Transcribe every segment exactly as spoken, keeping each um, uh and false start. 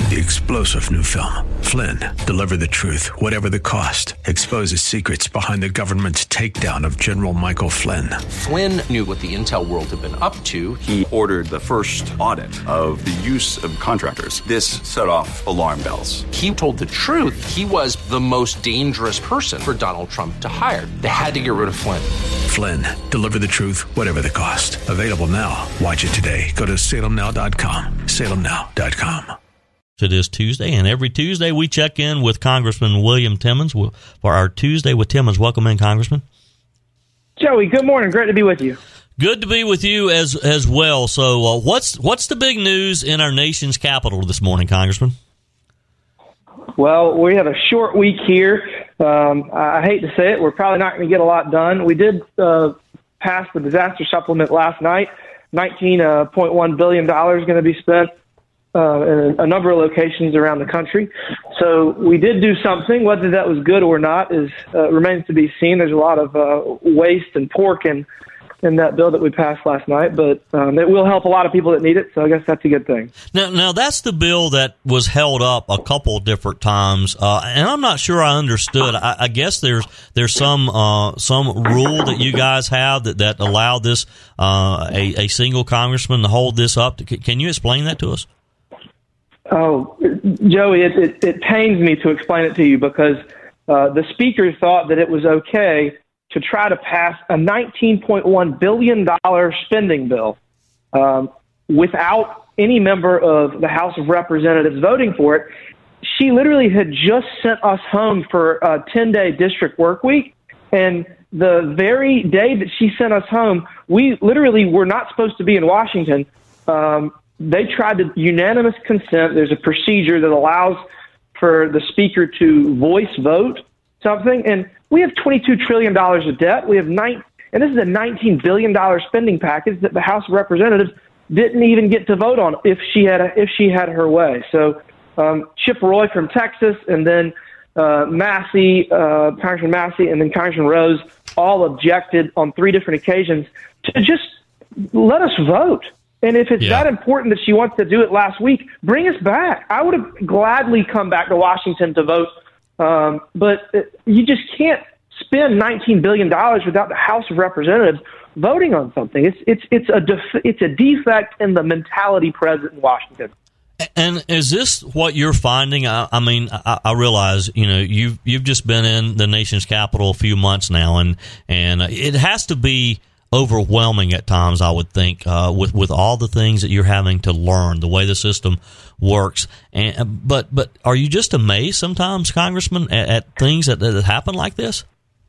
the explosive new film, Flynn, Deliver the Truth, Whatever the Cost, exposes secrets behind the government's takedown of General Michael Flynn. Flynn knew what the intel world had been up to. He ordered the first audit of the use of contractors. This set off alarm bells. He told the truth. He was the most dangerous person for Donald Trump to hire. They had to get rid of Flynn. Flynn, Deliver the Truth, Whatever the Cost. Available now. Watch it today. Go to salem now dot com. salem now dot com. It is Tuesday, and every Tuesday we check in with Congressman William Timmons for our Tuesday with Timmons. Welcome in, Congressman. Joey, good morning. Great to be with you. Good to be with you as as well. So, uh, what's what's the big news in our nation's capital this morning, Congressman? Well, we have a short week here. Um, I hate to say it, we're probably not going to get a lot done. We did uh, pass the disaster supplement last night. nineteen point one billion dollars is going to be spent uh, in a number of locations around the country. So we did do something. Whether that was good or not is uh, remains to be seen. There's a lot of uh, waste and pork in, in that bill that we passed last night, but um, it will help a lot of people that need it, so I guess that's a good thing. Now, now that's the bill that was held up a couple different times, uh, and I'm not sure I understood. I, I guess there's there's some uh, some rule that you guys have that, that allowed this uh, a, a single congressman to hold this up. Can you explain that to us? Oh, Joey, it, it, it pains me to explain it to you because uh, the speaker thought that it was okay to try to pass a nineteen point one billion dollars spending bill um, without any member of the House of Representatives voting for it. She literally had just sent us home for a ten-day district work week, and the very day that she sent us home, we literally were not supposed to be in Washington. Um, they tried to unanimous consent. There's a procedure that allows for the speaker to voice vote something, and we have twenty-two trillion dollars of debt. We have nine, and this is a nineteen billion dollars spending package that the House of Representatives didn't even get to vote on if she had a, if she had her way. So um, Chip Roy from Texas, and then uh, Massey, uh, Congressman Massey, and then Congressman Rose all objected on three different occasions to just let us vote. And if it's yeah. that important that she wants to do it last week, bring us back. I would have gladly come back to Washington to vote. Um, but it, you just can't spend nineteen billion dollars without the House of Representatives voting on something. It's it's it's a def- it's a defect in the mentality present in Washington. And is this what you're finding? I, I mean, I, I realize you know you've you've just been in the nation's capital a few months now, and and it has to be overwhelming at times, I would think, uh, with with all the things that you're having to learn, the way the system works. And but but are you just amazed sometimes, Congressman, at, at things that, that happen like this?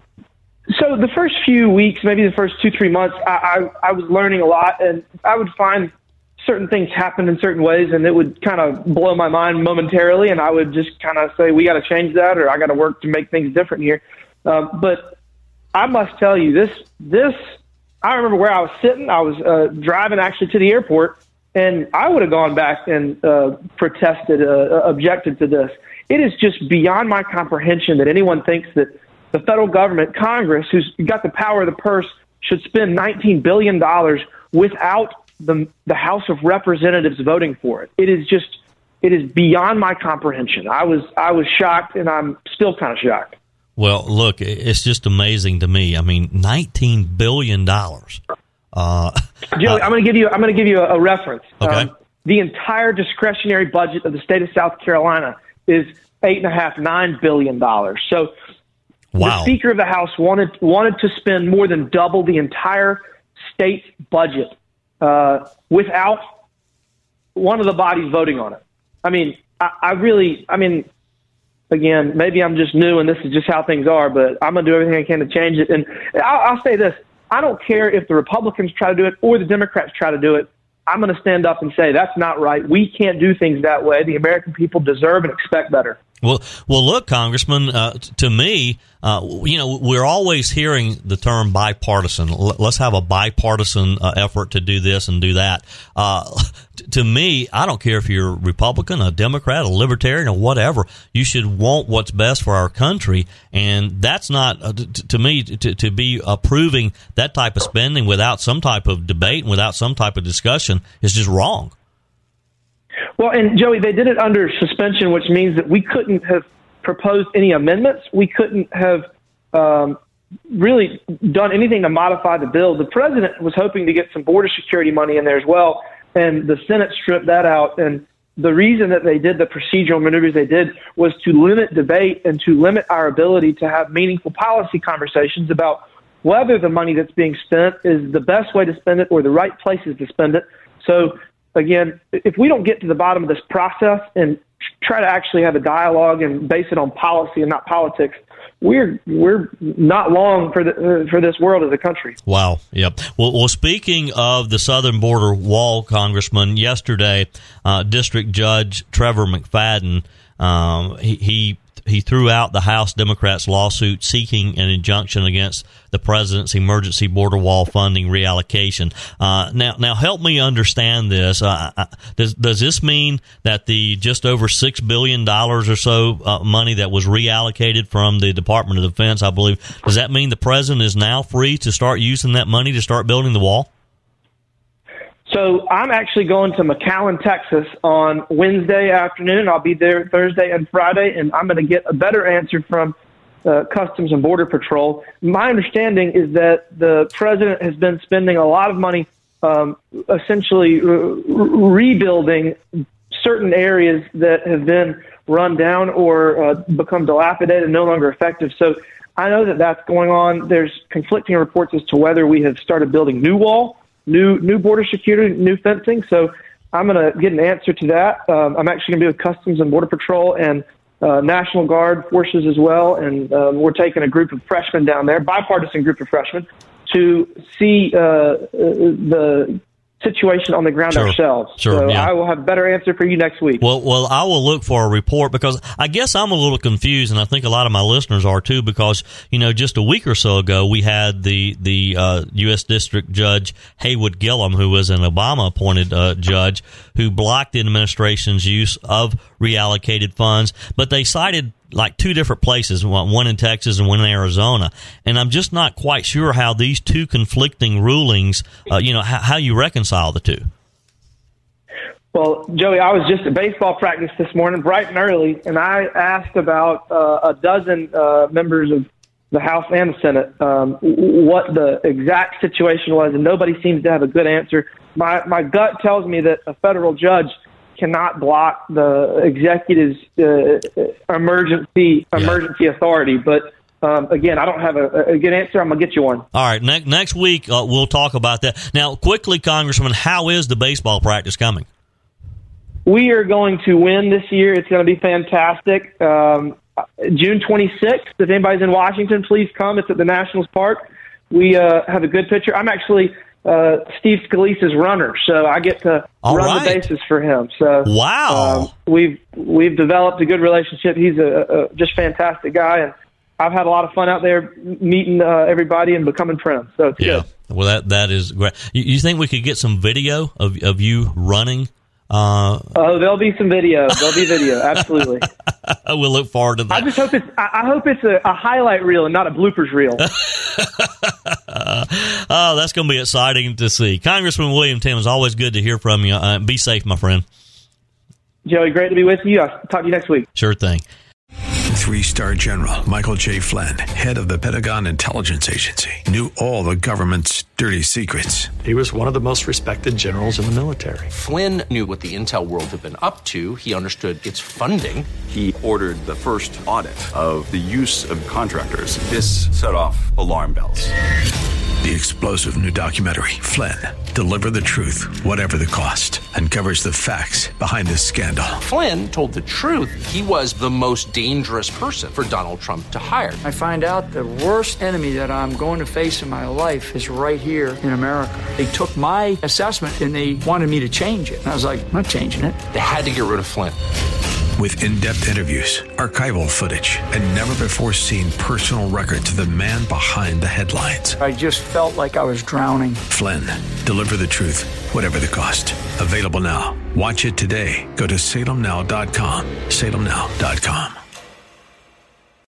So the first few weeks, maybe the first two three months, I, I I was learning a lot, and I would find certain things happen in certain ways, and it would kind of blow my mind momentarily, and I would just kind of say, we got to change that, or I got to work to make things different here. Um, but I must tell you, this this. I remember where I was sitting. I was uh, driving actually to the airport, and I would have gone back and uh, protested, uh, objected to this. It is just beyond my comprehension that anyone thinks that the federal government, Congress, who's got the power of the purse, should spend nineteen billion dollars without the the House of Representatives voting for it. It is just, it is beyond my comprehension. I was I was shocked, and I'm still kind of shocked. Well, look, it's just amazing to me. I mean, nineteen billion dollars. Uh, Joey, I'm going to give you. I'm going to give you a, a reference. Okay. Um, the entire discretionary budget of the state of South Carolina is eight and a half, nine billion dollars. So, wow. The Speaker of the House wanted wanted to spend more than double the entire state budget uh, without one of the bodies voting on it. I mean, I, I really. I mean. Again, maybe I'm just new and this is just how things are, but I'm going to do everything I can to change it. And I'll, I'll say this. I don't care if the Republicans try to do it or the Democrats try to do it. I'm going to stand up and say that's not right. We can't do things that way. The American people deserve and expect better. Well, well, look, Congressman, uh, t- to me, uh, you know, we're always hearing the term bipartisan. L- let's have a bipartisan uh, effort to do this and do that. Uh, t- to me, I don't care if you're a Republican, a Democrat, a Libertarian, or whatever. You should want what's best for our country, and that's not, uh, t- to me, to, to be approving that type of spending without some type of debate and without some type of discussion is just wrong. Well, and Joey, they did it under suspension, which means that we couldn't have proposed any amendments. We couldn't have um, really done anything to modify the bill. The president was hoping to get some border security money in there as well, and the Senate stripped that out. And the reason that they did the procedural maneuvers they did was to limit debate and to limit our ability to have meaningful policy conversations about whether the money that's being spent is the best way to spend it or the right places to spend it. So, again, if we don't get to the bottom of this process and try to actually have a dialogue and base it on policy and not politics, we're we're not long for the, for this world as a country. Wow. Yep. Well, well speaking of the southern border wall, Congressman, yesterday, uh, District Judge Trevor McFadden, um, he, he he threw out the House Democrats' lawsuit seeking an injunction against the president's emergency border wall funding reallocation. Uh, now, now help me understand this. Uh, does does this mean that the just over six billion dollars or so uh, money that was reallocated from the Department of Defense, I believe, does that mean the president is now free to start using that money to start building the wall? So I'm actually going to McAllen, Texas on Wednesday afternoon. I'll be there Thursday and Friday, and I'm going to get a better answer from uh, Customs and Border Patrol. My understanding is that the president has been spending a lot of money um, essentially re- rebuilding certain areas that have been run down or uh, become dilapidated and no longer effective. So I know that that's going on. There's conflicting reports as to whether we have started building new wall, new new border security, new fencing. So I'm going to get an answer to that. Um, I'm actually going to be with Customs and Border Patrol and uh, National Guard forces as well, and um, we're taking a group of freshmen down there, bipartisan group of freshmen, to see uh, the situation on the ground sure. ourselves. Sure, so yeah. I will have a better answer for you next week. Well, well, I will look for a report because I guess I'm a little confused, and I think a lot of my listeners are too. Because you know, just a week or so ago, we had the the uh, U S District Judge Haywood Gillum, who was an Obama-appointed uh, judge, who blocked the administration's use of reallocated funds, but they cited like two different places, one in Texas and one in Arizona. And I'm just not quite sure how these two conflicting rulings, uh, you know, how, how you reconcile the two. Well, Joey, I was just at baseball practice this morning, bright and early, and I asked about uh, a dozen uh, members of the House and the Senate um, what the exact situation was, and nobody seems to have a good answer. My my gut tells me that a federal judge cannot block the executive's uh, emergency emergency yeah. authority. But um, again, I don't have a, a good answer. I'm gonna get you one. All right, ne- next week uh, we'll talk about that. Now, quickly, Congressman, how is the baseball practice coming? We are going to win this year. It's going to be fantastic. Um, June twenty-sixth. If anybody's in Washington, please come. It's at the Nationals Park. We uh, have a good pitcher. I'm actually Uh, Steve Scalise's runner, so I get to All run right. the bases for him. So wow, um, we've we've developed a good relationship. He's a, a just fantastic guy, and I've had a lot of fun out there meeting uh, everybody and becoming friends. So it's yeah, good. Well, that that is great. You, you think we could get some video of of you running? Uh, oh, there'll be some video. There'll be video. Absolutely. We'll look forward to that. I just hope it's. I, I hope it's a, a highlight reel and not a bloopers reel. Oh, that's going to be exciting to see. Congressman William Timmons, always good to hear from you. Uh, be safe, my friend. Joey, great to be with you. I'll talk to you next week. Sure thing. Three-star General Michael J. Flynn, head of the Pentagon Intelligence Agency, knew all the government's dirty secrets. He was one of the most respected generals in the military. Flynn knew what the intel world had been up to. He understood its funding. He ordered the first audit of the use of contractors. This set off alarm bells. The explosive new documentary, Flynn, Deliver the Truth, Whatever the Cost, uncovers the facts behind this scandal. Flynn told the truth. He was the most dangerous person for Donald Trump to hire. I find out the worst enemy that I'm going to face in my life is right here in America. They took my assessment and they wanted me to change it. And I was like, I'm not changing it. They had to get rid of Flynn. With in-depth interviews, archival footage, and never-before-seen personal records of the man behind the headlines. I just felt like I was drowning. Flynn, Deliver the Truth, Whatever the Cost. Available now. Watch it today. Go to salem now dot com. salem now dot com.